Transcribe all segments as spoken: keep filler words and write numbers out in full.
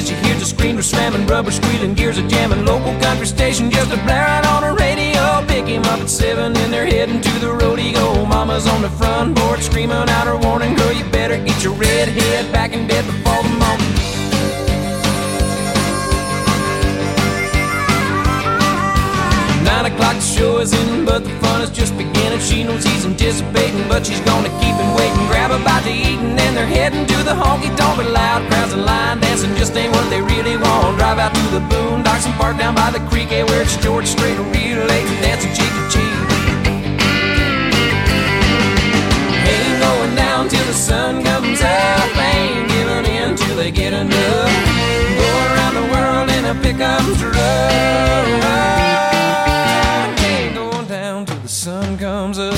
as you hear the screamers slamming, rubber squealing, gears are jamming. Local country station just a blaring on the radio. Pick him up at seven and they're heading to the rodeo. Mama's on the front porch screaming out her warning, girl, you better get your red head back in bed before the morning. Nine o'clock the show is in, but the fun is just beginning. She knows he's anticipating, but she's gonna keep him waiting. Grab a bite to eat and then they're heading to the honky-tonk. But loud crowds and line dancing just ain't what they really want. Drive out through the boondocks and park down by the creek, eh, where it's George Strait relating, dancing cheek to cheek. Ain't going down till the sun comes up, ain't giving in till they get enough. Go around the world in a pickup truck. Sun comes up.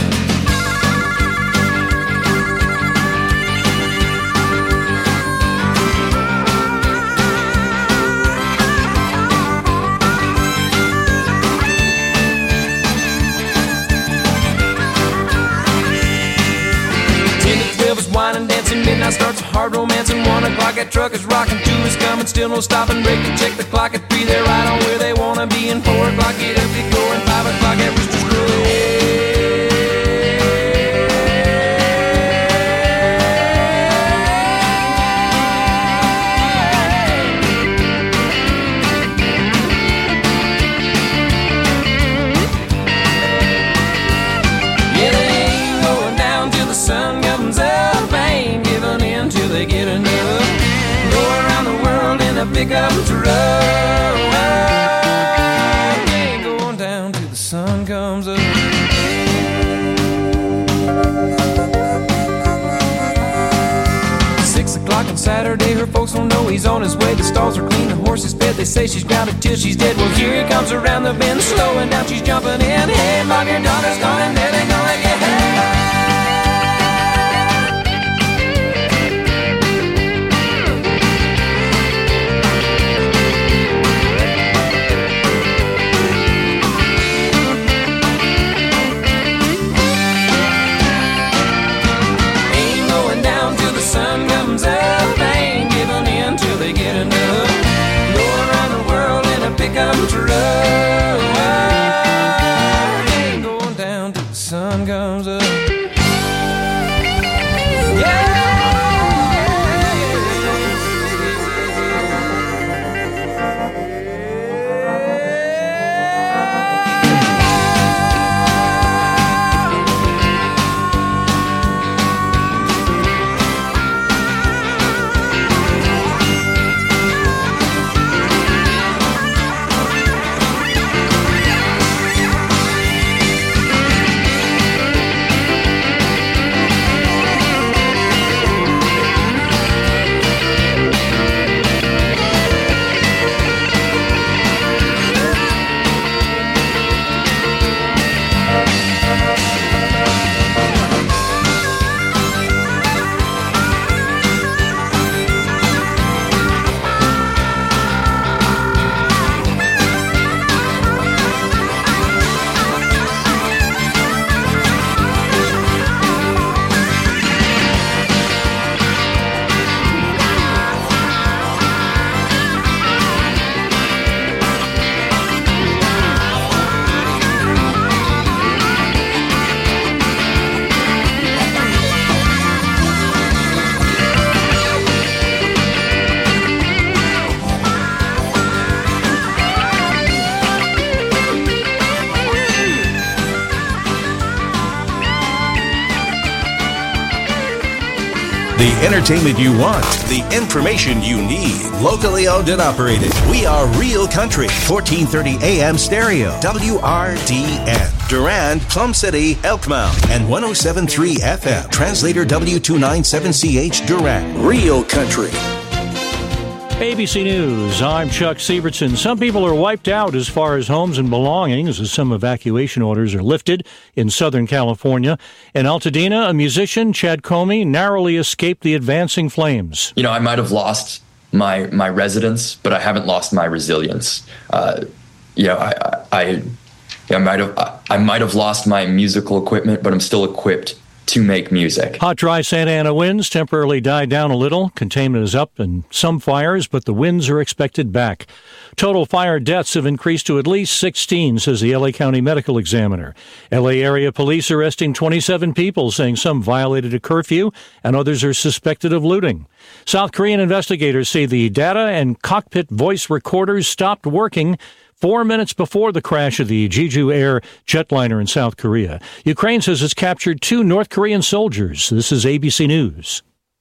Ten to twelve is wine and dancing. Midnight starts a hard romance, and one o'clock that truck is rocking. Two is coming, still no stopping. Break to check the clock at three. They're right on where they wanna be. And four o'clock get up, get going. Five o'clock at Rooster's Crow. Pickup truck, ain't going down till the sun comes up. Six o'clock on Saturday, her folks don't know he's on his way. The stalls are clean, the horse is fed. They say she's grounded till she's dead. Well, here he comes around the bend, slowing down, she's jumping in. Hey, Mom, your daughter's gone and there they gonna get her. Pickup truck, ain't going down till the sun comes up. Yeah. The entertainment you want, the information you need. Locally owned and operated. We are Real Country, fourteen thirty A M stereo, W R D N. Durand, Plum City, Elkmount, and one oh seven point three F M. Translator W two ninety-seven C H Durand. Real Country. A B C News, I'm Chuck Sievertson. Some people are wiped out as far as homes and belongings as some evacuation orders are lifted in Southern California. In Altadena, a musician, Chad Comey, narrowly escaped the advancing flames. You know, I might have lost my my residence, but I haven't lost my resilience. Uh, you know, I I, I might have I might have lost my musical equipment, but I'm still equipped to make music. Hot, dry Santa Ana winds temporarily died down a little. Containment is up in some fires, but the winds are expected back. Total fire deaths have increased to at least sixteen, says the L A County Medical Examiner. L A area police arresting twenty-seven people, saying some violated a curfew and others are suspected of looting. South Korean investigators say the data and cockpit voice recorders stopped working four minutes before the crash of the Jeju Air jetliner in South Korea. Ukraine says it's captured two North Korean soldiers. This is A B C News.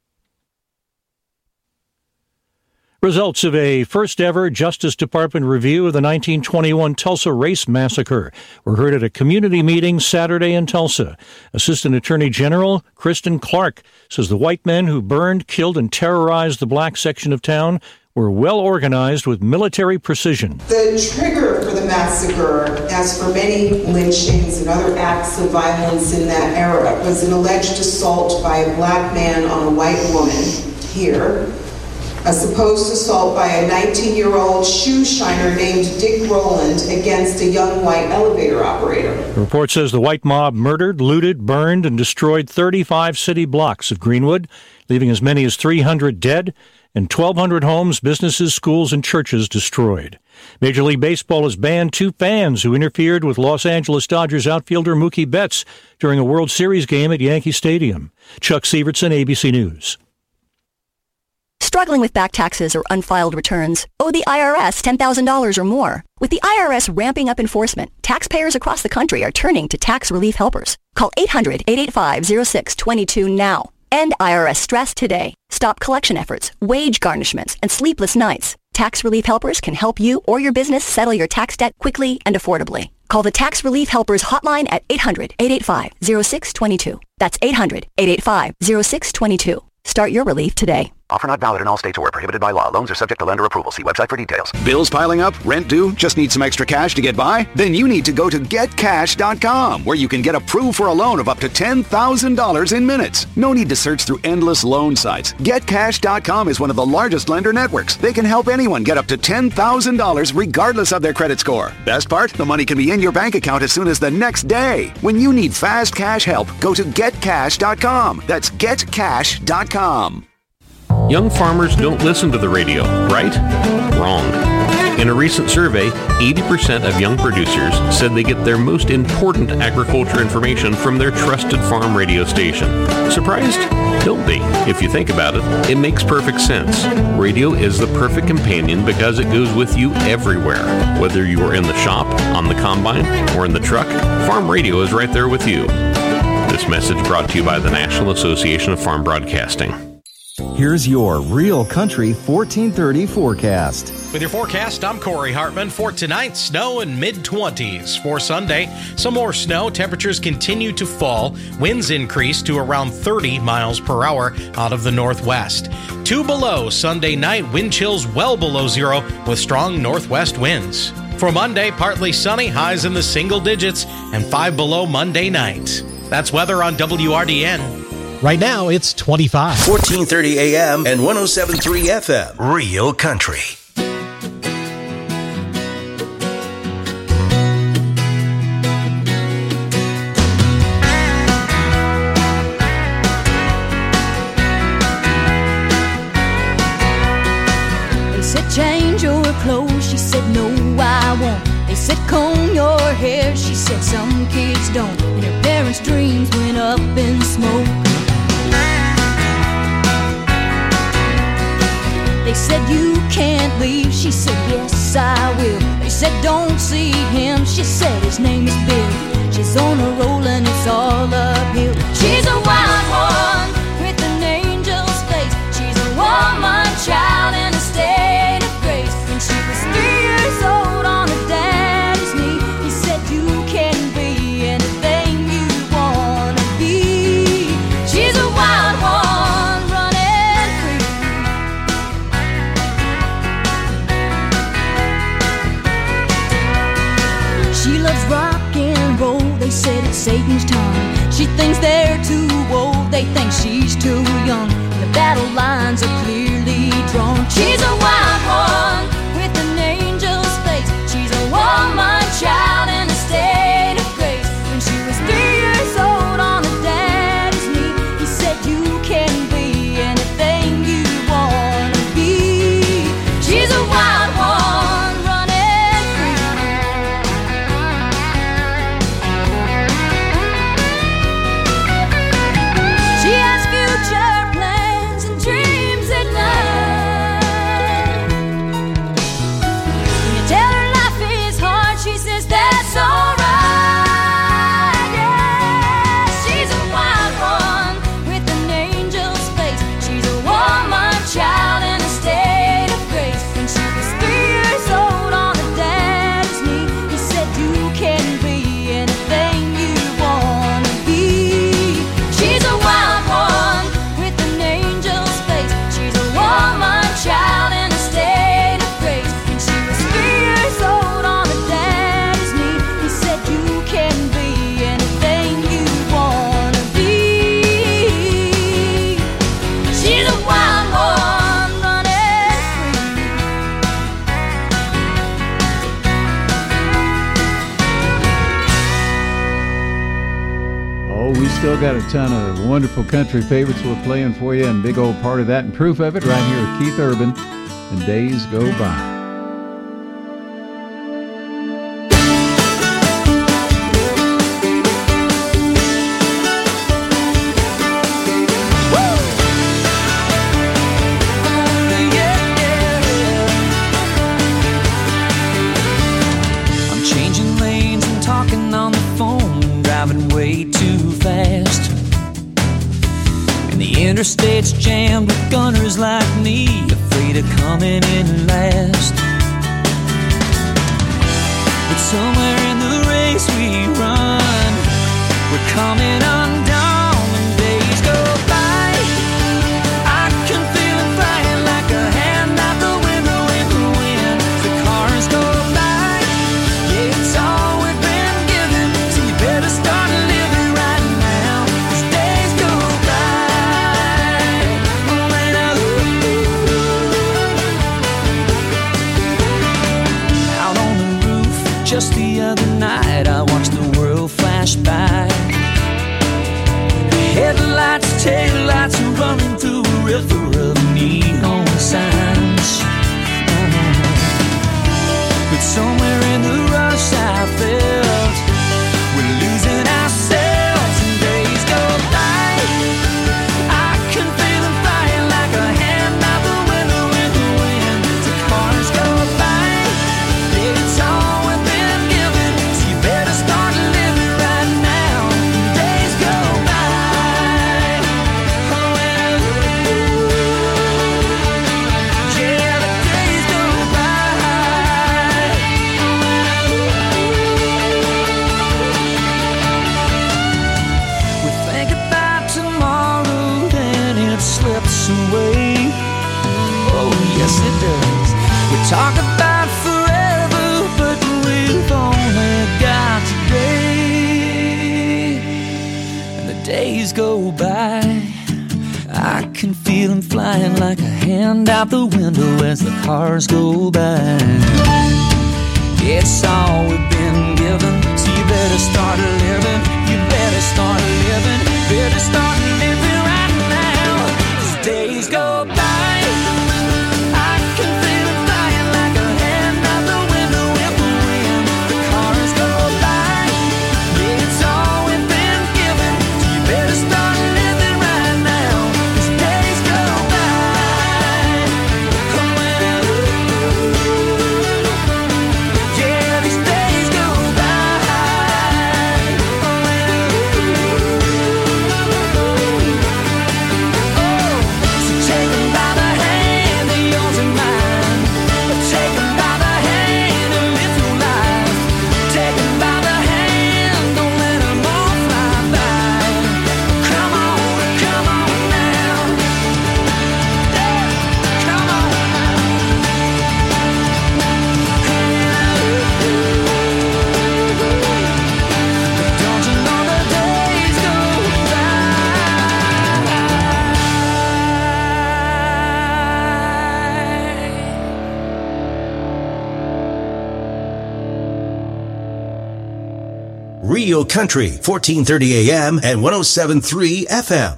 Results of a first-ever Justice Department review of the nineteen twenty-one Tulsa Race Massacre were heard at a community meeting Saturday in Tulsa. Assistant Attorney General Kristen Clark says the white men who burned, killed, and terrorized the black section of town were well organized with military precision. The trigger for the massacre, as for many lynchings and other acts of violence in that era, was an alleged assault by a black man on a white woman here, a supposed assault by a nineteen-year-old shoe shiner named Dick Rowland against a young white elevator operator. The report says the white mob murdered, looted, burned, and destroyed thirty-five city blocks of Greenwood, leaving as many as three hundred dead and twelve hundred homes, businesses, schools, and churches destroyed. Major League Baseball has banned two fans who interfered with Los Angeles Dodgers outfielder Mookie Betts during a World Series game at Yankee Stadium. Chuck Sievertson, A B C News. Struggling with back taxes or unfiled returns? Owe the I R S ten thousand dollars or more? With the I R S ramping up enforcement, taxpayers across the country are turning to tax relief helpers. Call eight hundred, eight eight five, oh six two two now. End I R S stress today. Stop collection efforts, wage garnishments, and sleepless nights. Tax relief helpers can help you or your business settle your tax debt quickly and affordably. Call the Tax Relief Helpers hotline at eight hundred, eight eight five, oh six two two. That's eight hundred, eight eight five, oh six two two. Start your relief today. Offer not valid in all states or prohibited by law. Loans are subject to lender approval. See website for details. Bills piling up? Rent due? Just need some extra cash to get by? Then you need to go to get cash dot com, where you can get approved for a loan of up to ten thousand dollars in minutes. No need to search through endless loan sites. get cash dot com is one of the largest lender networks. They can help anyone get up to ten thousand dollars regardless of their credit score. Best part? The money can be in your bank account as soon as the next day. When you need fast cash help, go to get cash dot com. That's get cash dot com. Young farmers don't listen to the radio, right? Wrong. In a recent survey, eighty percent of young producers said they get their most important agriculture information from their trusted farm radio station. Surprised? Don't be. If you think about it, it makes perfect sense. Radio is the perfect companion because it goes with you everywhere. Whether you are in the shop, on the combine, or in the truck, farm radio is right there with you. This message brought to you by the National Association of Farm Broadcasting. Here's your Real Country fourteen thirty forecast. With your forecast, I'm Corey Hartman. For tonight, snow in mid-twenties. For Sunday, some more snow. Temperatures continue to fall. Winds increase to around thirty miles per hour out of the northwest. Two below Sunday night, wind chills well below zero with strong northwest winds. For Monday, partly sunny, highs in the single digits, and five below Monday night. That's weather on W R D N. Right now, it's twenty-five. fourteen thirty A M and one oh seven point three F M. Real Country. They said change your clothes, she said no I won't. They said comb your hair, she said some kids don't. And her parents' dreams went up in smoke. They said you can't leave, she said yes I will. They said don't see him, she said his name is Bill. She's on a roll and it's all uphill. She's a wild one with an angel's face. She's a woman child in a state of grace. When she was three years old on her daddy's knee, he said you can be anything you wanna be. She's a wild one running free. She loves rock and roll, they said it's Satan's tongue. She thinks they're too old, they think she's too young. And the battle lines are clearly drawn. She's a wild one with an angel's face. She's a woman child in a state of grace. When she was three years old on her daddy's still got a ton of wonderful country favorites we're playing for you, and big old part of that and proof of it right here with Keith Urban and Days Go By. Interstate's jammed with gunners like me, afraid of coming in last. But somewhere in the race we run, we're coming undone when days go by. I can feel it flying like a hand out the window in the wind. The cars go by, yeah, it's all we've been given, so you better start living right now, 'cause days go by. Just the other night, I watched the world flash by. Headlights, taillights, running through a river of neon signs. But somewhere in the rush, I felt we're losing ourselves, and days go by. I can feel them flying like a hand out the window in the wind. The cars go by, yeah, it's all away. Oh, yes, it does. We talk about forever, but we've only got today. And the days go by, I can feel them flying like a hand out the window as the cars go by. It's all we've been given, so you better start living. You better start living. Better start living right now. Days go by, I can feel it flying like a hand out the window in the wind. The cars go by, yeah, it's all we've been given, so you better start living right now, 'cause days go by. Oh, well, yeah, these days go by. Oh, well, Real Country, fourteen thirty A M and one oh seven point three F M.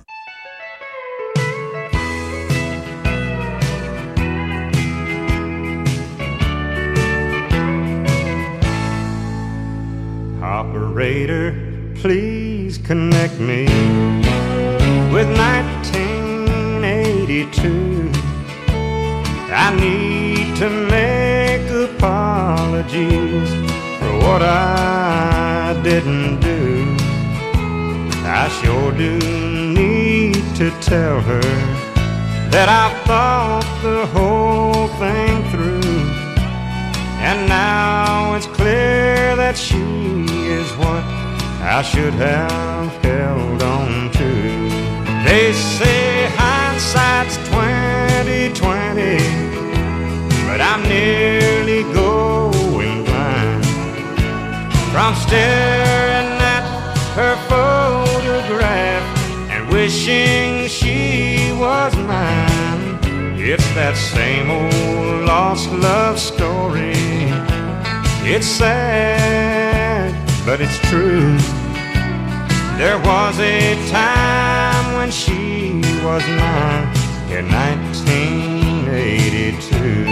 Operator, please connect me with nineteen eighty-two. I need to make apologies for what I didn't do. I sure do need to tell her that I've thought the whole thing through, and now it's clear that she is what I should have held on to. They say hindsight's twenty twenty, but I'm nearly going blind from staring at her photograph and wishing she was mine. It's that same old lost love story. It's sad, but it's true. There was a time when she was mine in nineteen eighty-two.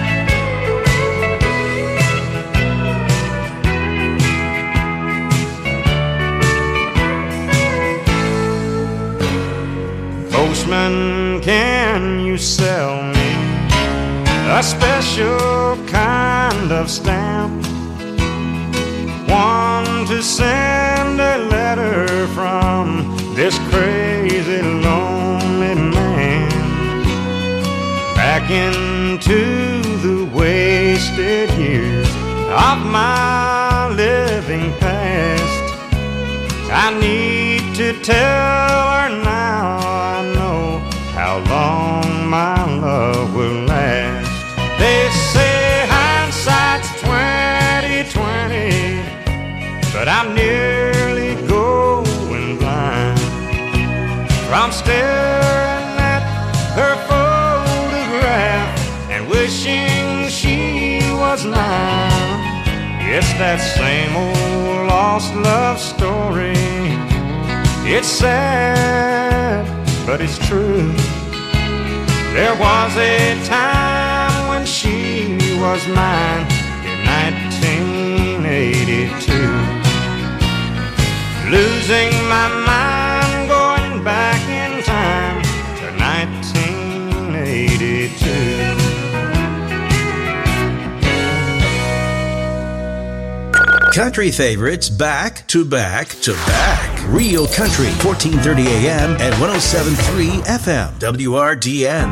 Postman, can you sell me a special kind of stamp? One to send a letter from this crazy lonely man back into the wasted years of my living past. I need to tell her now I know how long my love will last. They say hindsight's twenty twenty, but I'm nearly going blind from staring at her photograph and wishing she was mine. It's that same old lost love story. It's sad, but it's true. There was a time when she was mine in nineteen eighty-two. Losing my mind, going back in time to nineteen eighty-two. Country favorites back to back to back. Real Country, fourteen thirty A M and one oh seven point three F M, W R D N.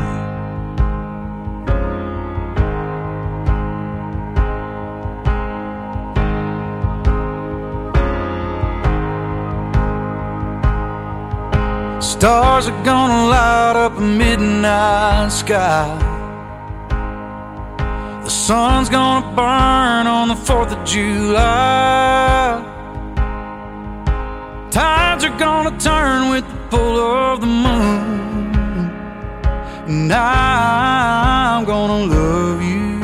Stars are gonna light up a midnight sky. The sun's gonna burn on the fourth of July. Tides are gonna turn with the pull of the moon, and I'm gonna love you.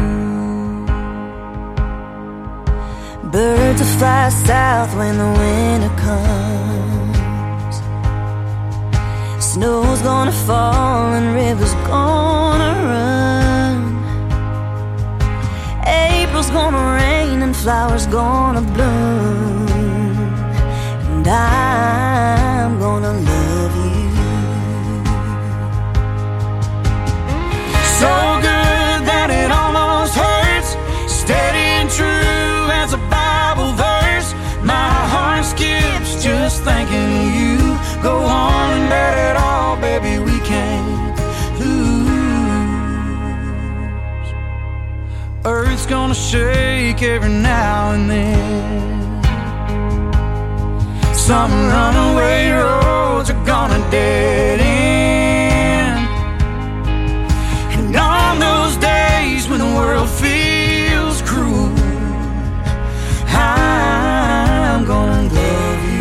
Birds will fly south when the winter comes. Snow's gonna fall and rivers gonna run. April's gonna rain and flowers gonna bloom, and I'm gonna love you. So good that it almost hurts, steady and true as a Bible verse. My heart skips just thinking of you. Go on and bet it all, baby, we can't lose. Earth's gonna shake every now and then. Some runaway roads are gonna dead end. And on those days when the world feels cruel, I'm gonna love you.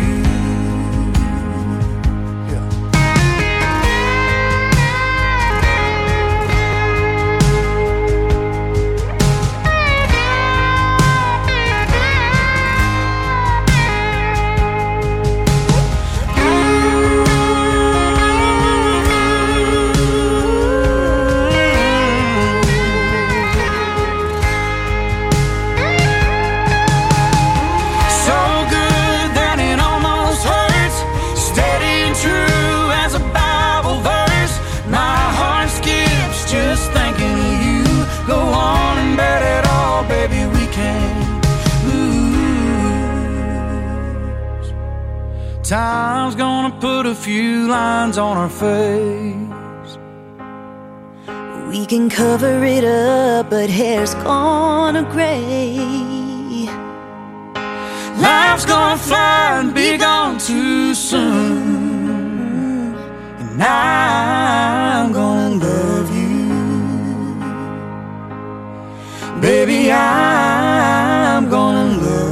Time's gonna put a few lines on our face. We can cover it up, but hair's gonna gray. Life's gonna fly and be gone too soon, and I'm gonna love you. Baby, I'm gonna love you.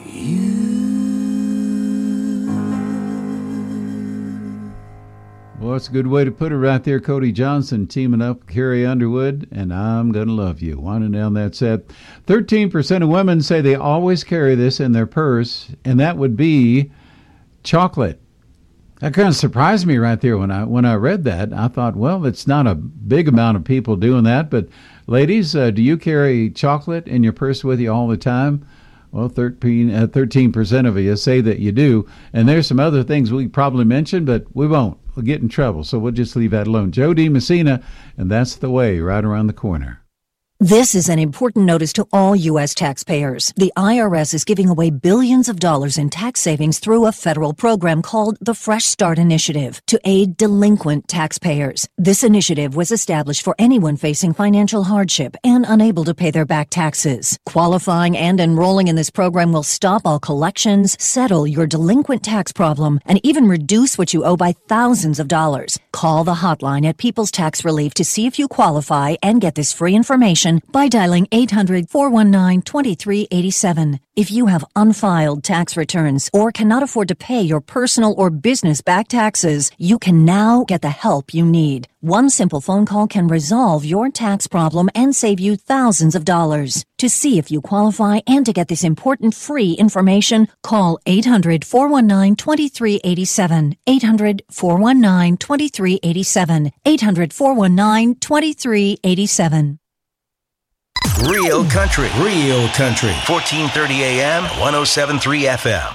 Boy, it's a good way to put it right there. Cody Johnson teaming up with Carrie Underwood, and I'm Gonna Love You. Winding down that set. thirteen percent of women say they always carry this in their purse, and that would be chocolate. That kind of surprised me right there when I when I read that. I thought, well, it's not a big amount of people doing that, but ladies, uh, do you carry chocolate in your purse with you all the time? Well, thirteen, uh, thirteen percent of you say that you do. And there's some other things we probably mentioned, but we won't. We'll get in trouble, so we'll just leave that alone. Joe D. Messina, and That's the Way, right around the corner. This is an important notice to all U S taxpayers. The I R S is giving away billions of dollars in tax savings through a federal program called the Fresh Start Initiative to aid delinquent taxpayers. This initiative was established for anyone facing financial hardship and unable to pay their back taxes. Qualifying and enrolling in this program will stop all collections, settle your delinquent tax problem, and even reduce what you owe by thousands of dollars. Call the hotline at People's Tax Relief to see if you qualify and get this free information by dialing eight hundred, four one nine, two three eight seven. If you have unfiled tax returns or cannot afford to pay your personal or business back taxes, you can now get the help you need. One simple phone call can resolve your tax problem and save you thousands of dollars. To see if you qualify and to get this important free information, call eight hundred, four one nine, two three eight seven. eight hundred, four one nine, two three eight seven. eight hundred, four one nine, two three eight seven. Real country, real country. fourteen thirty A M, one oh seven point three F M.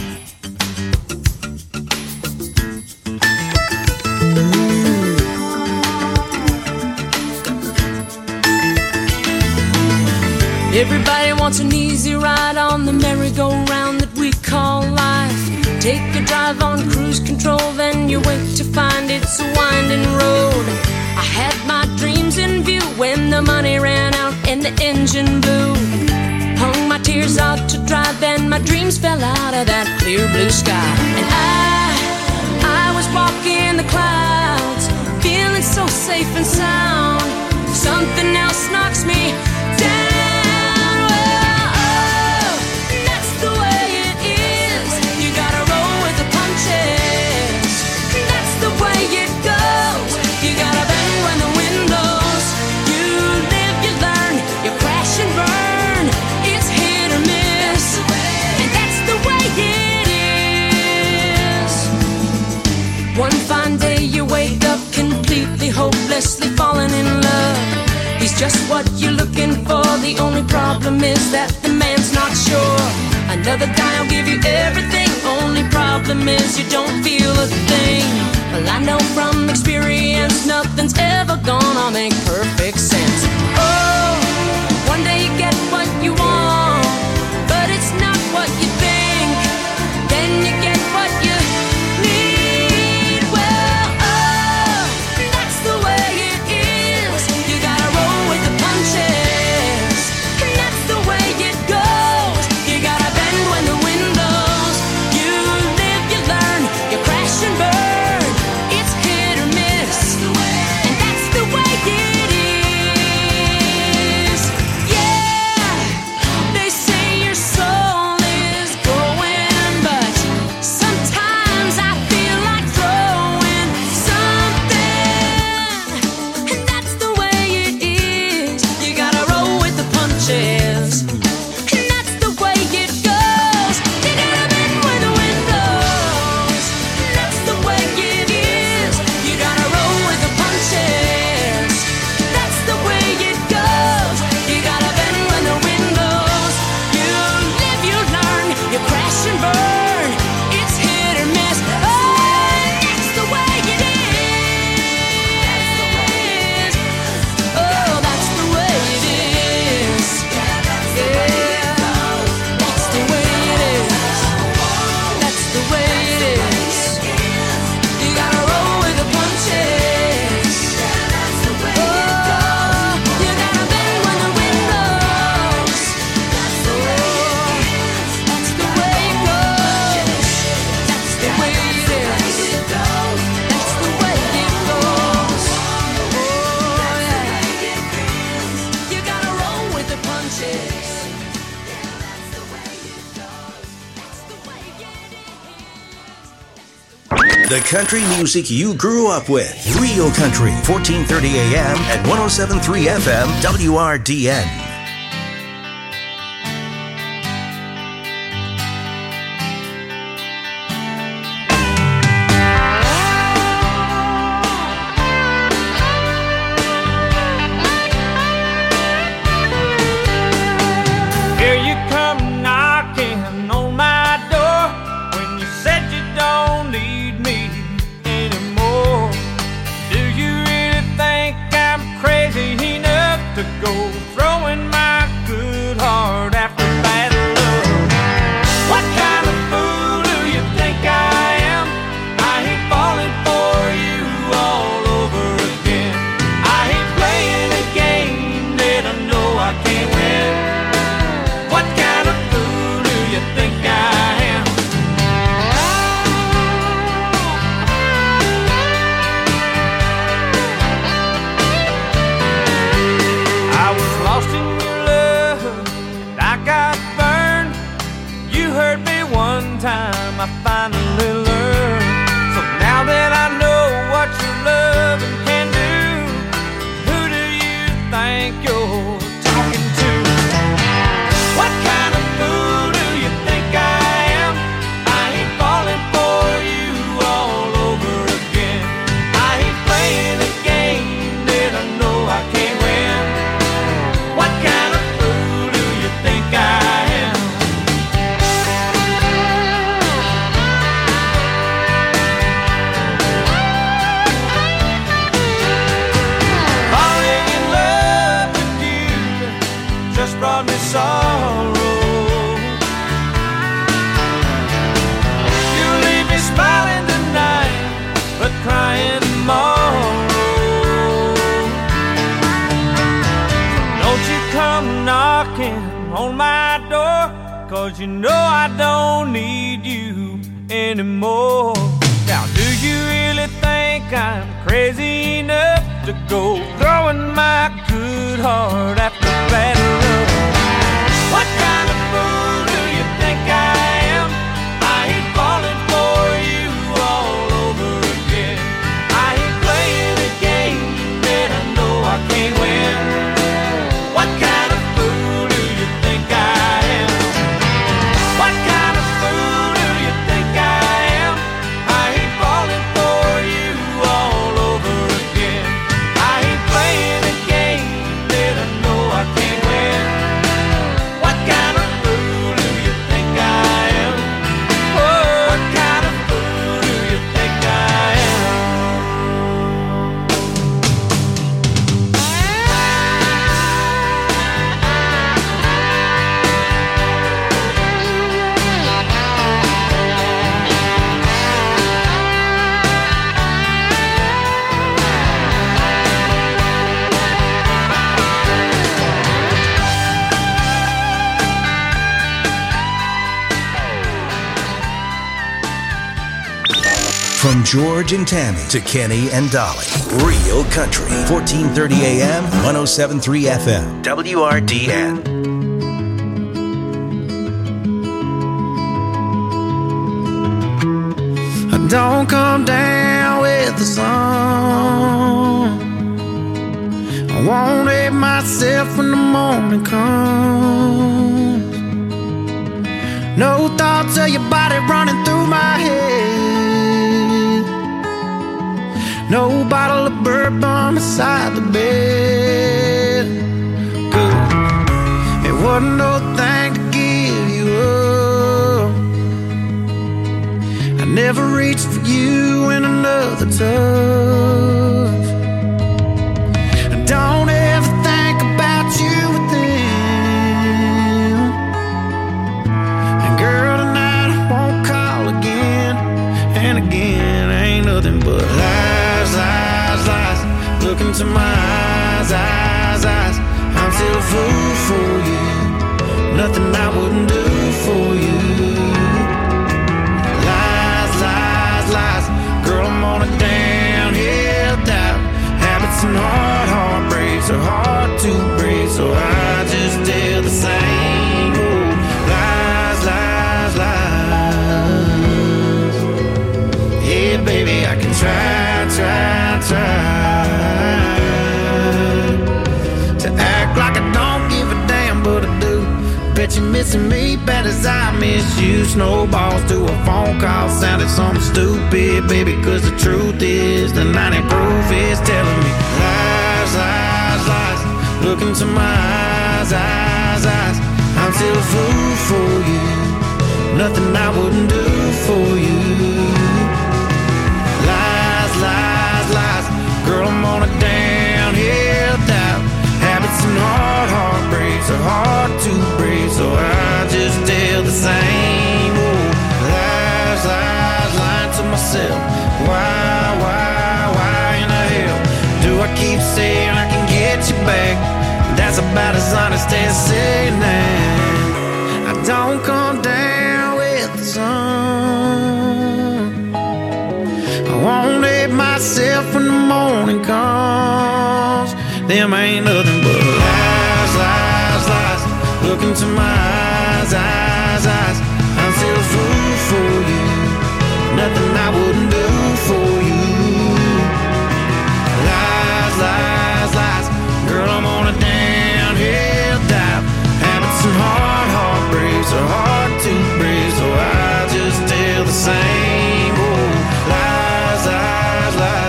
Everybody wants an easy ride on the merry-go-round that we call life. Take a drive on cruise control, then you wait to find it's a winding road. I had my dreams in view when the money ran out and the engine blew. Hung my tears out to dry, then my dreams fell out of that clear blue sky. And I, I was walking the clouds, feeling so safe and sound. Something else knocks me down. Hopelessly falling in love. He's just what you're looking for. The only problem is that the man's not sure. Another guy will give you everything. Only problem is you don't feel a thing. Well, I know from experience nothing's ever gonna make perfect sense. Oh, one day you get what you want, but it's not what you think. Then you get what you need. Well, oh, that's the way it is. You gotta roll with the punches, and that's the way it goes. You gotta bend when the wind blows. You live, you learn, you crash and burn. It's hit or miss, and that's the way it is. The country music you grew up with. Real Country, fourteen thirty A M and one oh seven point three F M, W R D N. You know I don't need you anymore. Now do you really think I'm crazy enough to go throwing my good heart after bad love? What kind of fool do you think I am? I ain't falling for you all over again. I ain't playing a game that I know I can't win. What kind of fool do you think I am? What kind of fool do you think I am? I ain't falling for you all over again. I ain't playing a game that I know I can't win. What kind of fool do you think I am? Oh, what kind of fool do you think I am? From George and Tammy to Kenny and Dolly. Real Country, fourteen thirty A M, one oh seven point three F M, W R D N. I don't come down with the sun. I won't hate myself when the morning comes. No thoughts of your body running through my head. No bottle of bourbon beside the bed. Good. It wasn't no thing to give you up. I never reached for you in another touch. I don't ever think about you with them. And girl, tonight I won't call again. And again, ain't nothing but lies, lies, lies. Look into my eyes, eyes, eyes. I'm still a fool for you. Nothing I wouldn't do for you. Lies, lies, lies. Girl, I'm on a downhill dive. Habits and hard heartbreaks are hard to break, so I just tell the same old lies, lies, lies. Yeah, baby. missing me bad as I miss you. Snowballs to a phone call sounded something stupid, baby, cause the truth is the ninety proof is telling me lies, lies, lies. Look into my eyes, eyes, eyes. I'm still a fool for you. Nothing I wouldn't do for you. Lies, lies, lies. Girl, I'm on a downhill dive. Habits and hard heartbreaks are hard to break, so I just tell the same old lies, lies, lying to myself. Why, why, why in the hell do I keep saying I can get you back? That's about as honest as saying that I don't come down with the sun. I won't let myself when the morning comes. Them ain't nothing but lies, lies, lies. Look into my eyes, eyes, eyes. I'm still a fool for you. Nothing I wouldn't do for you. Lies, lies, lies. Girl, I'm on a downhill dive. Habits and hard heartbreaks are hard to break, so I just tell the same old lies, lies,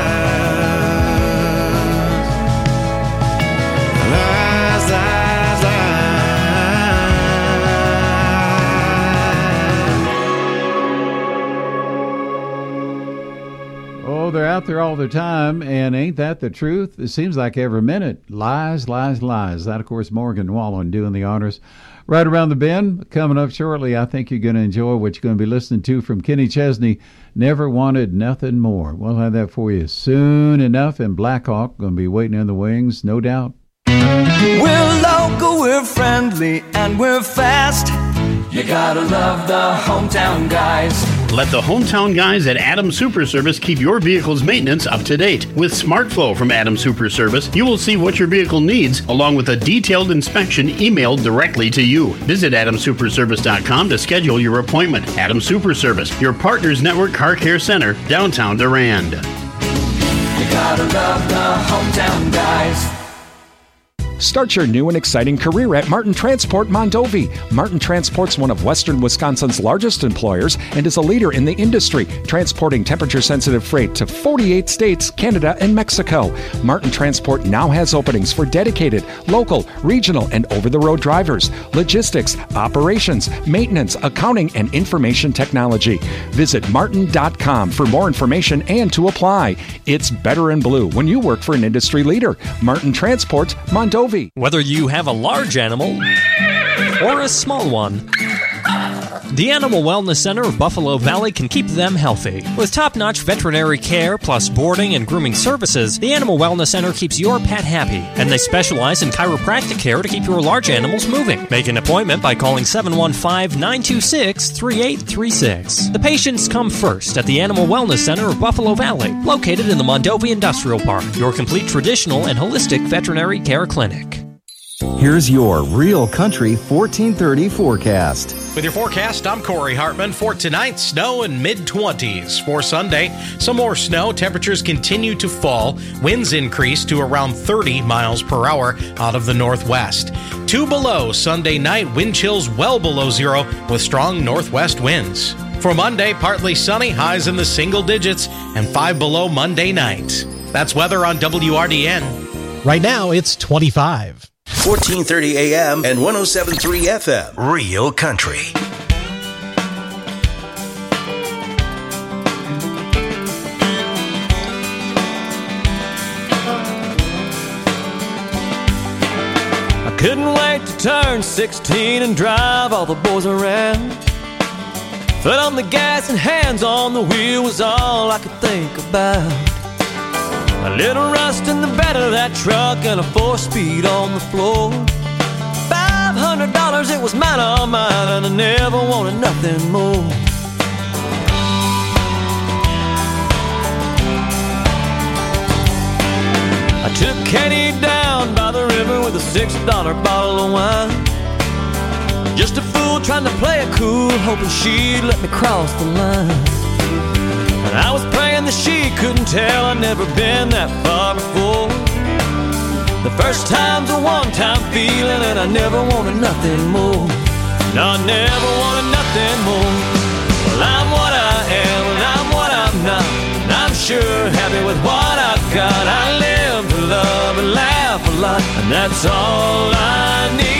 lies. Lies, lies, lies. Oh, they're out there all the time, and ain't that the truth? It seems like every minute. Lies, lies, lies. That, of course, Morgan Wallen doing the honors. Right around the bend, coming up shortly, I think you're going to enjoy what you're going to be listening to from Kenny Chesney, Never Wanted Nothing More. We'll have that for you soon enough, and Blackhawk going to be waiting in the wings, no doubt. We're local, we're friendly, and we're fast. You gotta love the hometown guys. Let the hometown guys at Adams Super Service keep your vehicle's maintenance up to date. With SmartFlow from Adams Super Service, you will see what your vehicle needs, along with a detailed inspection emailed directly to you. Visit adams super service dot com to schedule your appointment. Adams Super Service, your Partners Network Car Care Center, downtown Durand. You gotta love the hometown guys. Start your new and exciting career at Martin Transport Mondovi. Martin Transport's one of western Wisconsin's largest employers and is a leader in the industry, transporting temperature-sensitive freight to forty-eight states, Canada, and Mexico. Martin Transport now has openings for dedicated, local, regional, and over-the-road drivers, logistics, operations, maintenance, accounting, and information technology. Visit martin dot com for more information and to apply. It's better in blue when you work for an industry leader. Martin Transport Mondovi. Whether you have a large animal or a small one, the Animal Wellness Center of Buffalo Valley can keep them healthy. With top-notch veterinary care plus boarding and grooming services, the Animal Wellness Center keeps your pet happy, and they specialize in chiropractic care to keep your large animals moving. Make an appointment by calling seven one five, nine two six, three eight three six. The patients come first at the Animal Wellness Center of Buffalo Valley, located in the Mondovi Industrial Park, your complete traditional and holistic veterinary care clinic. Here's your Real Country fourteen thirty forecast. With your forecast, I'm Corey Hartman. For tonight, snow in mid-twenties. For Sunday, some more snow. Temperatures continue to fall. Winds increase to around thirty miles per hour out of the northwest. Two below Sunday night, wind chills well below zero with strong northwest winds. For Monday, partly sunny, highs in the single digits, and five below Monday night. That's weather on W R D N. Right now, it's twenty-five. fourteen thirty A M and one oh seven point three F M. Real Country. I couldn't wait to turn sixteen and drive all the boys around. Foot on the gas and hands on the wheel was all I could think about. A little rust in the bed of that truck and a four-speed on the floor. Five hundred dollars, it was mine, all mine, and I never wanted nothing more. I took Kenny down by the river with a six dollar bottle of wine. Just a fool trying to play it cool, hoping she'd let me cross the line. And I was praying that she couldn't tell I'd never been that far before. The first time's a one-time feeling, and I never wanted nothing more. No, I never wanted nothing more. Well, I'm what I am and I'm what I'm not. And I'm sure happy with what I've got. I live to love and laugh a lot, and that's all I need.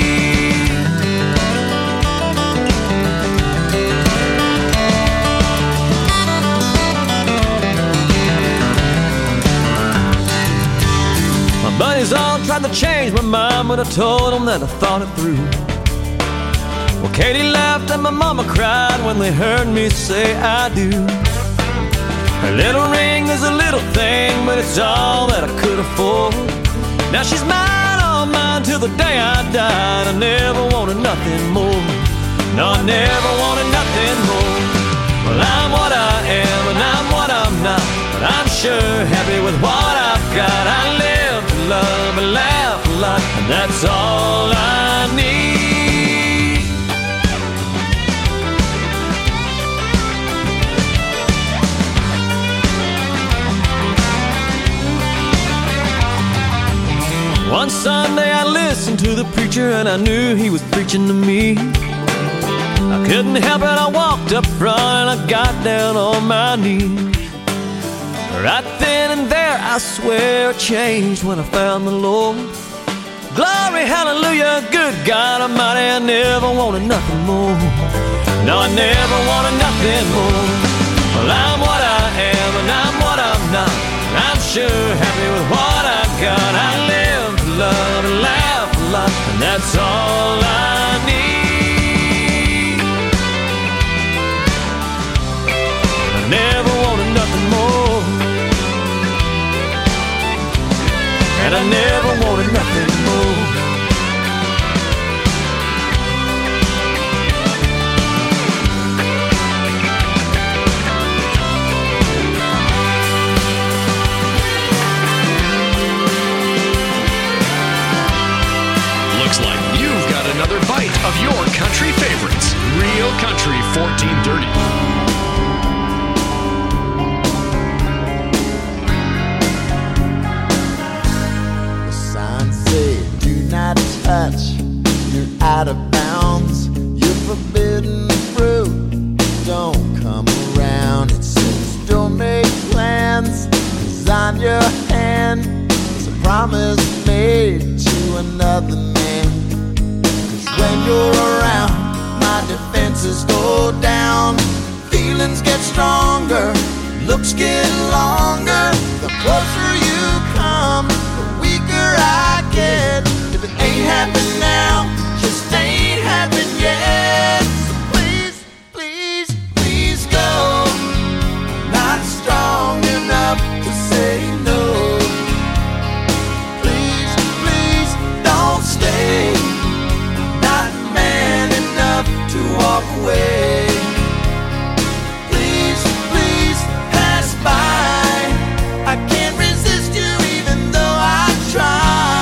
Buddies all tried to change my mind, but I told them that I thought it through. Well, Katie laughed and my mama cried when they heard me say I do. Her little ring is a little thing, but it's all that I could afford. Now she's mine, all mine, till the day I died. I never wanted nothing more. No, I never wanted nothing more. Well, I'm what I am and I'm what I'm not, but I'm sure happy with what I've got. I live to love and laugh a lot, and that's all I need. One Sunday I listened to the preacher and I knew he was preaching to me. I couldn't help it, I walked up front and I got down on my knees. Right then and there, I swear, it changed when I found the Lord. Glory, hallelujah, good God Almighty, I never wanted nothing more. No, I never wanted nothing more. Well, I'm what I am and I'm what I'm not. I'm sure happy with what I've got. I live to love and laugh a lot, and that's all I need. I never wanted nothing more, and I never wanted nothing more. Looks like you've got another bite of your country favorites. Real Country fourteen thirty. Not touch, you're out of bounds, you're forbidden fruit, don't come around. It says don't make plans, 'cause on your hand is a promise made to another man. 'Cause when you're around, my defenses go down, feelings get stronger, looks get longer. The closer you come, the weaker I get. If it ain't happened now, just ain't happened yet. So please, please, please go. Not strong enough to say no. Please, please don't stay. Not man enough to walk away. Please, please pass by. I can't resist you even though I try.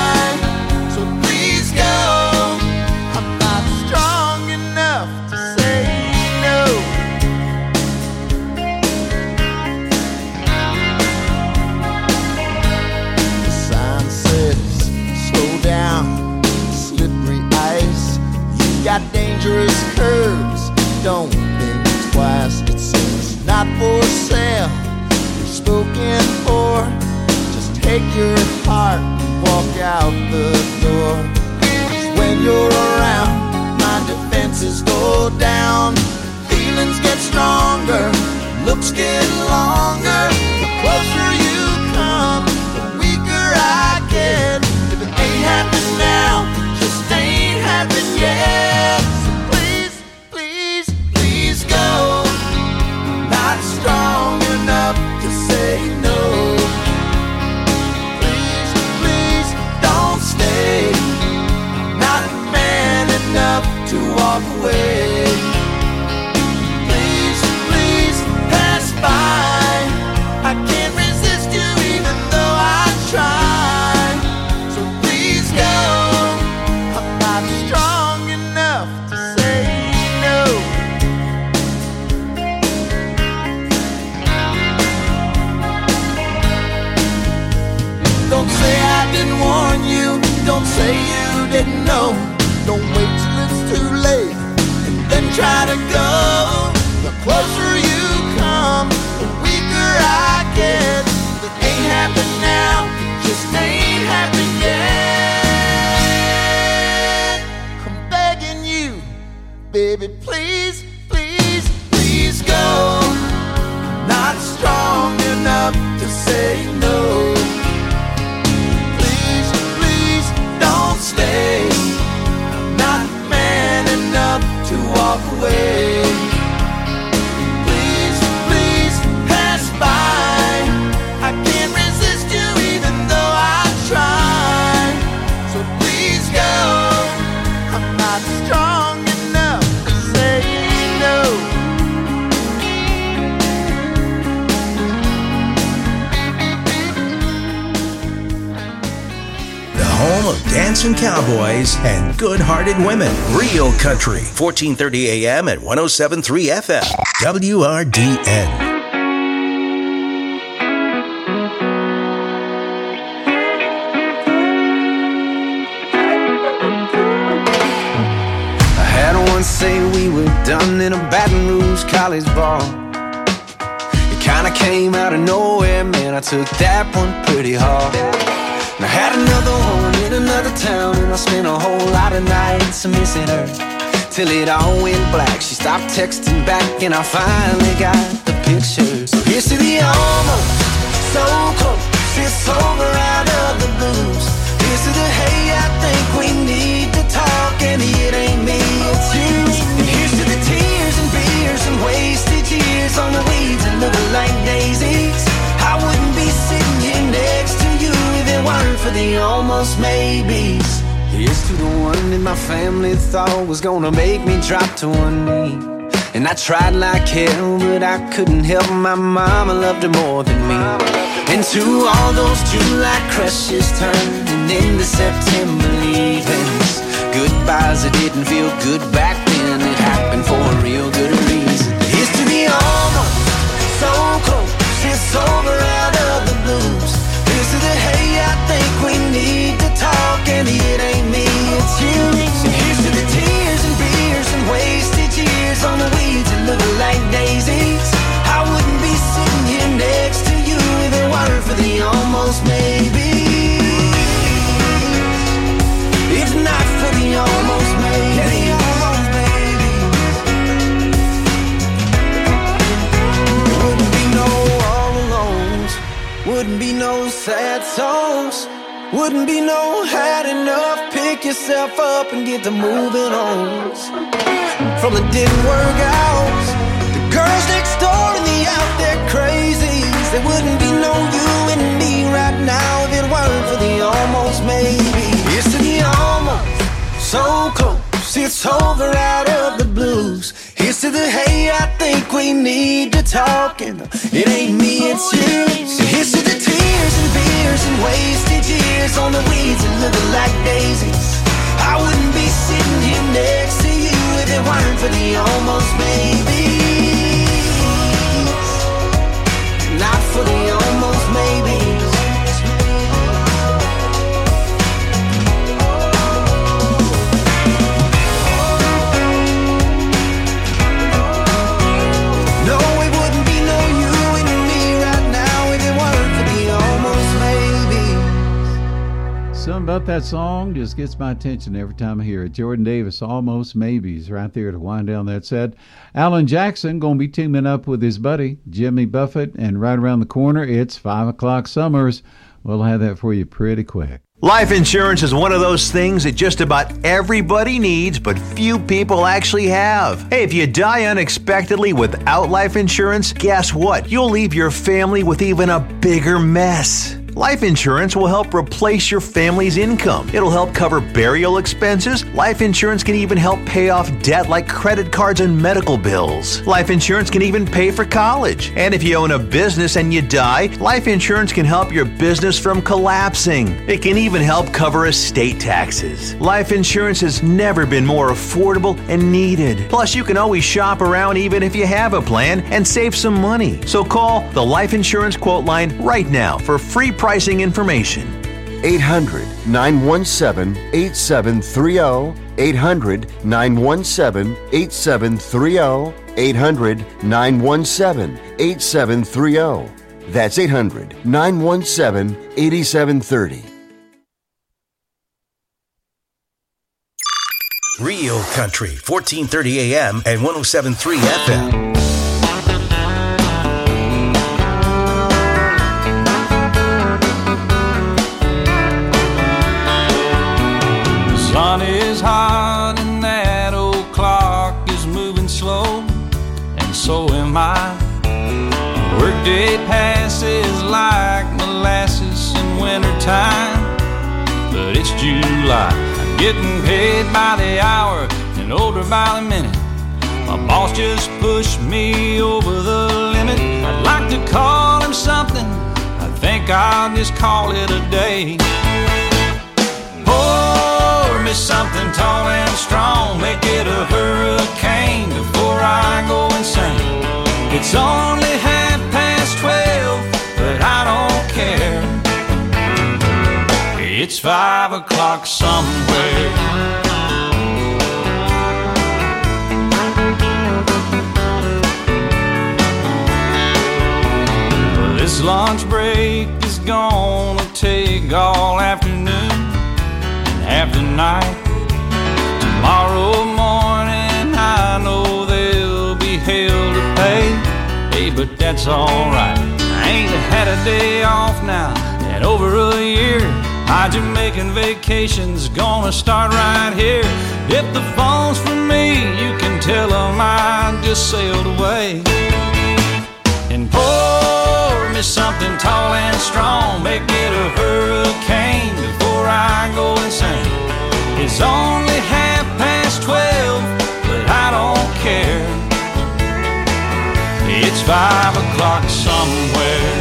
Got dangerous curves, don't think twice. It says not for sale, you're spoken for. Just take your heart and walk out the door. 'Cause when you're around, my defenses go down, feelings get stronger, looks get longer. The closer you come, the weaker I get. If it ain't happened now, just ain't happened yet. Strong enough to say no. Please, please don't stay. Not man enough to walk away. Please, please pass by. I can't resist you even though I try. So please go. I'm not strong enough to say no. Don't say I didn't warn you. Don't say you didn't know. Don't wait till it's too late. try to go, the closer you come, the weaker I get. It ain't happened now, it just ain't happened yet. I'm begging you, baby, please, please, please go. Not strong enough to say no. Please, please don't stay. Not man enough to walk away. Please, please pass by. I can't resist you even though I try. So please go. I'm not strong enough to say no. Home of dancing cowboys and good-hearted women. Real Country, fourteen thirty A M at one oh seven point three F M. W R D N. I had one say we were done in a Baton Rouge college bar. It kinda came out of nowhere, man, I took that one pretty hard. And I had another one in another town, and I spent a whole lot of nights missing her, till it all went black. She stopped texting back, and I finally got the picture. So here's to the almost, so close, it's over out of the blues. Here's to the hey, I think we need to talk, and it ain't me, it's you. And here's to the tears and beers and wasted years on the weeds that look like daisies. I wouldn't be sitting here next to you if it weren't for the almost maybes. Here's to the one that my family thought was gonna make me drop to one knee. And I tried like hell, but I couldn't help. My mama loved her more than me. And to all those July crushes turning into September leavings, goodbyes that didn't feel good back then, it happened for a real good reason. Here's to the almost, so close, it's over out of the blues. Here's to the hey, I think we need to talk, and it ain't me, it's you. So here's to the tears and beers and wasted years on the weeds that look like daisies. I wouldn't be sitting here next to you if it weren't for the almost maybe. If not for the almost maybe. Wouldn't be no sad songs, wouldn't be no had enough. Pick yourself up and get to moving on. From the didn't work out, the girls next door and the out there crazies. There wouldn't be no you and me right now if it weren't for the almost maybe. It's to the almost, so close, it's over out of the blues. Here's to the hey, I think we need to talk, and it ain't me, it's you. So here's to the tears and beers and wasted years on the weeds that look like daisies. I wouldn't be sitting here next to you if it weren't for the almost maybes. Not for the almost maybes. Something about that song just gets my attention every time I hear it. Jordan Davis, Almost Maybes, right there to wind down that set. Alan Jackson going to be teaming up with his buddy, Jimmy Buffett, and right around the corner, it's five o'clock Summers. We'll have that for you pretty quick. Life insurance is one of those things that just about everybody needs, but few people actually have. Hey, if you die unexpectedly without life insurance, guess what? You'll leave your family with even a bigger mess. Life insurance will help replace your family's income. It'll help cover burial expenses. Life insurance can even help pay off debt like credit cards and medical bills. Life insurance can even pay for college. And if you own a business and you die, life insurance can help your business from collapsing. It can even help cover estate taxes. Life insurance has never been more affordable and needed. Plus, you can always shop around even if you have a plan and save some money. So call the Life Insurance Quote Line right now for free pricing information. eight hundred, nine one seven, eight seven three zero. eight hundred, nine one seven, eight seven three zero. eight hundred, nine one seven, eight seven three zero. That's eight hundred, nine one seven, eight seven three zero. Real Country, fourteen thirty A M and one oh seven point three F M. The sun is hot and that old clock is moving slow, and so am I. Workday passes like molasses in wintertime, but it's July. Getting paid by the hour and older by the minute. My boss just pushed me over the limit. I'd like to call him something, I think I'll just call it a day. Pour me something tall and strong, make it a hurricane before I go insane. It's only half past twelve, but I don't care. It's five o'clock somewhere. Well, this lunch break is gonna take all afternoon and half the night. Tomorrow morning I know there'll be hell to pay. Hey, but that's alright. I ain't had a day off now in over a year. My Jamaican vacation's gonna start right here. If the phone's for me, you can tell them I just sailed away. And pour me something tall and strong, make it a hurricane before I go insane. It's only half past twelve, but I don't care. It's five o'clock somewhere.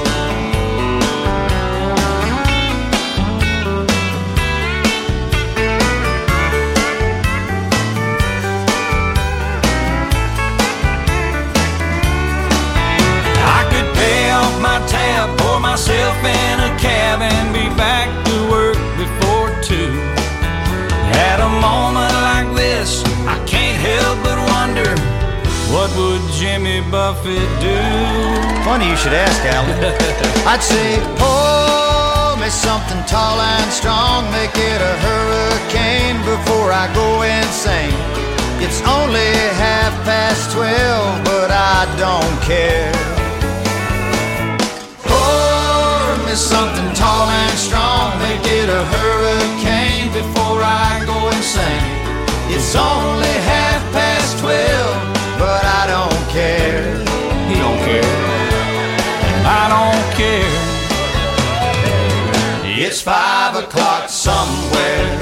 Tab, pour myself in a cab and be back to work before two. At a moment like this, I can't help but wonder, what would Jimmy Buffett do? Funny you should ask, Alan. I'd say, pour me something tall and strong, make it a hurricane before I go insane. It's only half past twelve, but I don't care. Something tall and strong, make it a hurricane before I go insane. It's only half past twelve, but I don't care. He don't care, and I don't care. It's five o'clock somewhere.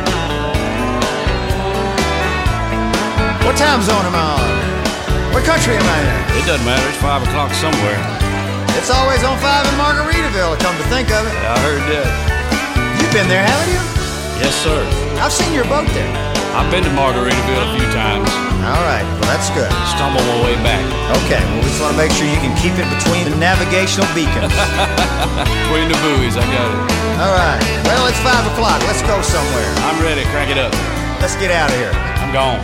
What time zone am I on? What country am I in? It doesn't matter, it's five o'clock somewhere. It's always on five in Margaritaville, come to think of it. Yeah, I heard that. You've been there, haven't you? Yes, sir. I've seen your boat there. I've been to Margaritaville a few times. All right, well, that's good. Stumble my way back. Okay, well, we just want to make sure you can keep it between the navigational beacons. Between the buoys, I got it. All right, well, it's five o'clock. Let's go somewhere. I'm ready. Crank it up. Let's get out of here. I'm gone.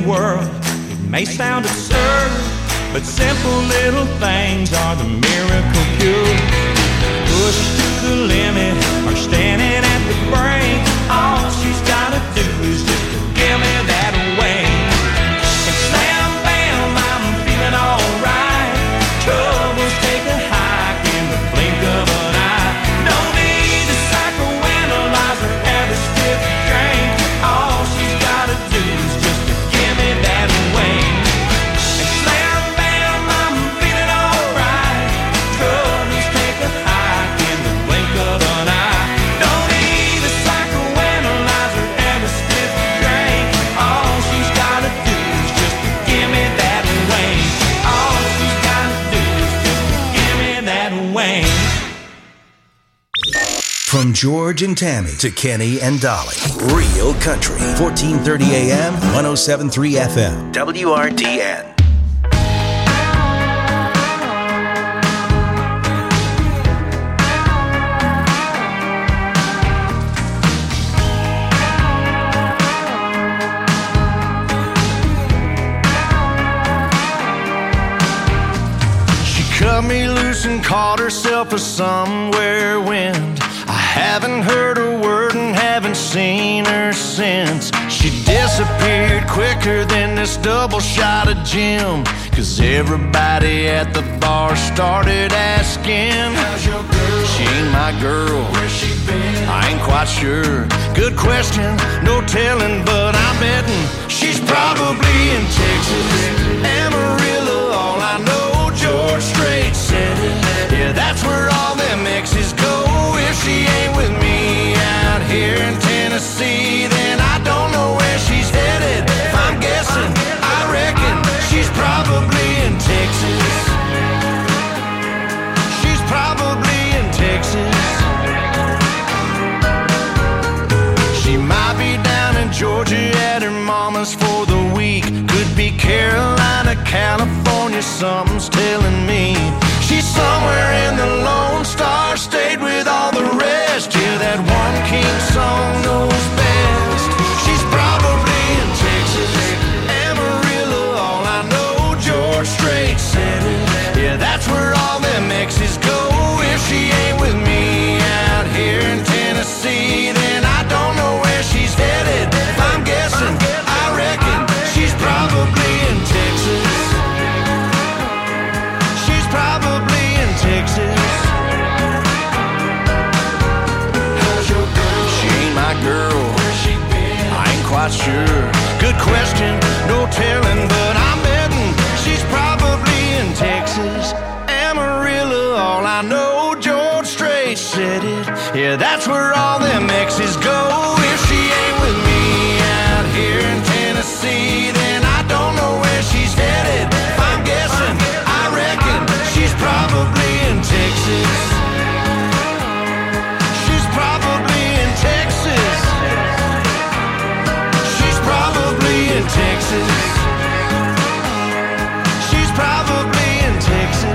world. It may sound absurd, but simple little things are the miracle cure. Pushed to the limit or standing at the brink, all she's gotta do is just to give me that wing. And slam bam, I'm feeling alright. Troubles take a hike in the blink of an eye. No need to psychoanalyze or have a stiff drink. All she's gotta do is just to give me that wing. And slam bam, I'm feeling alright. Troubles take a hike in the blink of an eye. No need to psychoanalyze or have a stiff drink. All she's gotta do is just to give me that wing. All she's gotta do is just to give me that wing. From George and Tammy to Kenny and Dolly. Real Country. fourteen thirty A M, one oh seven point three F M. W R D N. She cut me loose and caught herself a somewhere wind. I haven't heard a word and haven't seen her since. She disappeared quicker than this double shot of gin. Cause everybody at the bar started asking, how's your girl? She ain't my girl. Where's she been? I ain't quite sure. Good question, no telling, but I'm betting she's probably in Texas, Amarillo. All I know, George Strait said it. Yeah, that's where all them exes go. If she ain't with me out here in Tennessee, then I don't know where she's headed. If I'm guessing, I reckon she's probably in Texas. She's probably in Texas. She might be down in Georgia at her mama's for the week. Could be Carolina, California, something's telling me. She's somewhere in the Lone Star State with all the rest. Yeah, that one king song knows best. She's probably in Texas, Amarillo. All I know, George Strait said it. Yeah, that's where all them exes go. If she ain't with me out here in Tennessee, then I don't know where she's headed. If I'm guessing, I reckon she's probably in Texas. She's probably in Texas. How's your girl? She ain't my girl. Where's she been? I ain't quite sure. Good question, no telling, but I'm betting she's probably in Texas, Amarillo. All I know, George Strait said it. Yeah, that's where all them exes go. If she ain't with me out here in Tennessee, then I don't know where she's headed. If I'm guessing, I reckon she's probably in Texas. She's probably in Texas. She's probably in Texas. She's probably in Texas.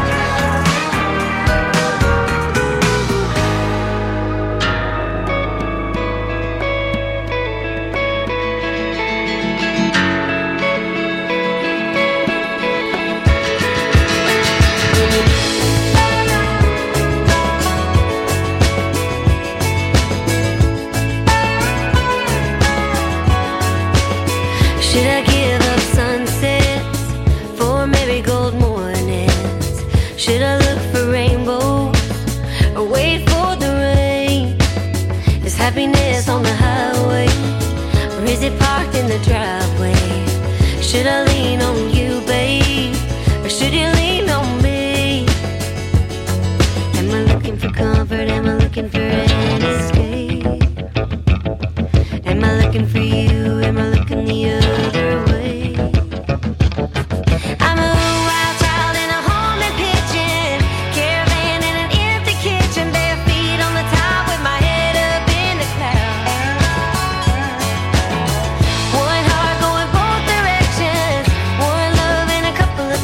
Should I give up sunsets for maybe gold mornings? Should I look for rainbows or wait for the rain? Is happiness on the highway or is it parked in the driveway? Should I lean on you, babe, or should you lean on me? Am I looking for comfort? Am I looking for an escape? Am I looking for you? Am I looking the other way? I'm a wild child in a home and pitching, caravan in an empty kitchen, bare feet on the top with my head up in the clouds. One heart going both directions, one love and a couple of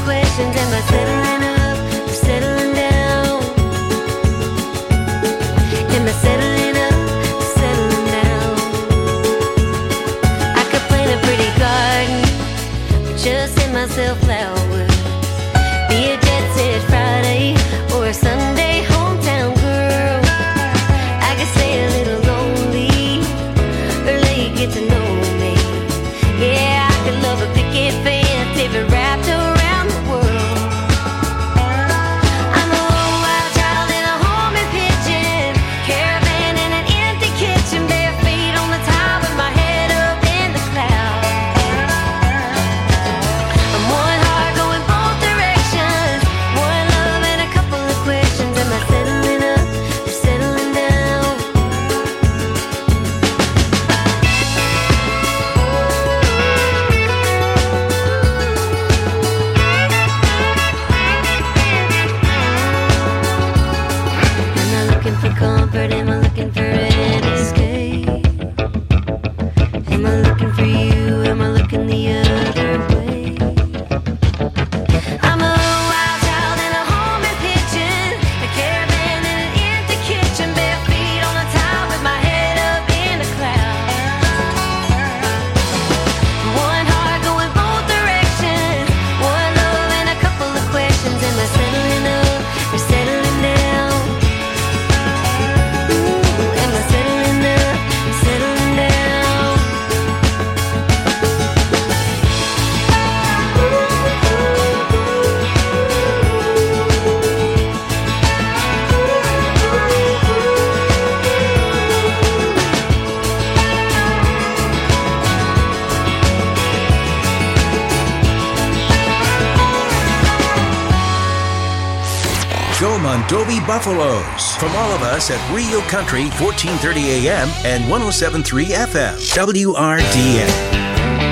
Mondovi Buffaloes. From all of us at Real Country, fourteen thirty A M and one oh seven point three F M, W R D N.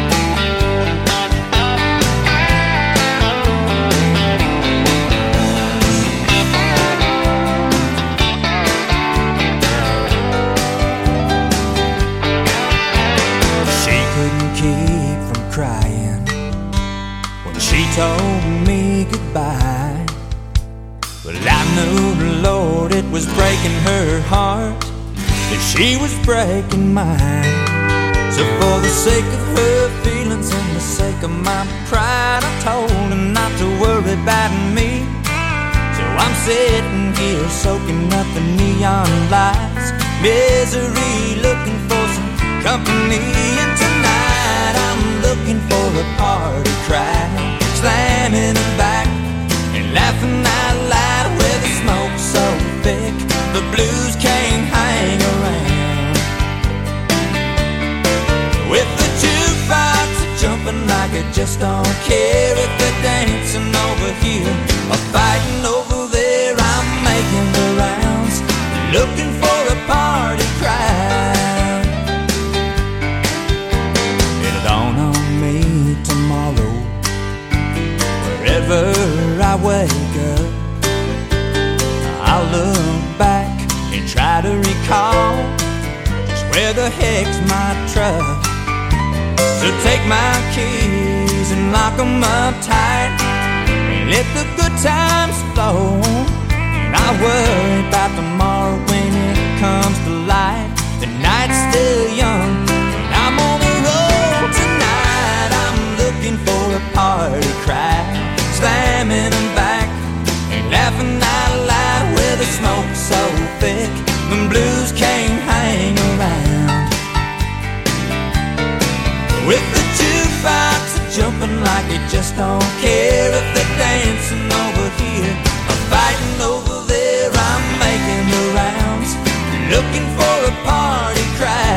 She told me goodbye, but I knew the Lord it was breaking her heart, that she was breaking mine. So for the sake of her feelings and the sake of my pride, I told her not to worry about me. So I'm sitting here soaking up the neon lights, misery, looking for some company. And tonight I'm looking for a party cry, slamming her back and laughing out loud with the smoke so thick the blues can't hang around. With the jukebox jumping like it just don't care, if they're dancing over here or fighting over there, I'm making the rounds looking for a party crowd. It'll dawn on me tomorrow, wherever I wake up, I'll look back and try to recall just where the heck's my truck. So take my keys and lock 'em up tight and let the good times flow. And I worry about tomorrow when it comes to light. The night's still young and I'm on the road tonight. I'm looking for a party crowd, slamming them back and laughing out loud with the smoke so thick the blues can't hang around. With the jukebox jumping like it just don't care,